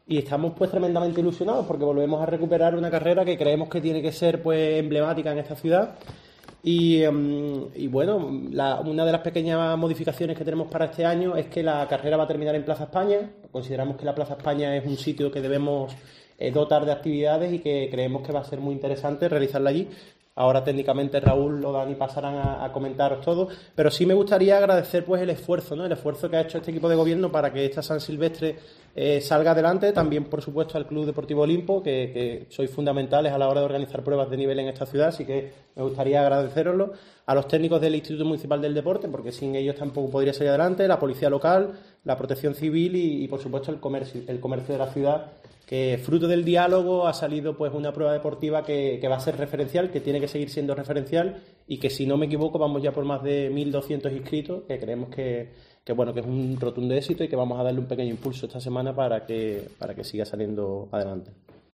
y estamos pues tremendamente ilusionados porque volvemos a recuperar una carrera que creemos que tiene que ser pues emblemática en esta ciudad. Y bueno, una de las pequeñas modificaciones que tenemos para este año es que la carrera va a terminar en Plaza España. Consideramos que la Plaza España es un sitio que debemos dotar de actividades y que creemos que va a ser muy interesante realizarla allí. Ahora técnicamente Raúl o Dani pasarán a comentaros todo, pero sí me gustaría agradecer pues el esfuerzo, ¿no? El esfuerzo que ha hecho este equipo de gobierno para que esta San Silvestre salga adelante. También, por supuesto, al Club Deportivo Olimpo, que sois fundamentales a la hora de organizar pruebas de nivel en esta ciudad, así que me gustaría agradeceroslo. A los técnicos del Instituto Municipal del Deporte, porque sin ellos tampoco podría salir adelante, la Policía Local, la Protección Civil y por supuesto, el comercio de la ciudad, que fruto del diálogo ha salido pues una prueba deportiva que va a ser referencial, que tiene que seguir siendo referencial y que, si no me equivoco, vamos ya por más de 1.200 inscritos, que creemos que bueno, que es un rotundo éxito y que vamos a darle un pequeño impulso esta semana para que siga saliendo adelante.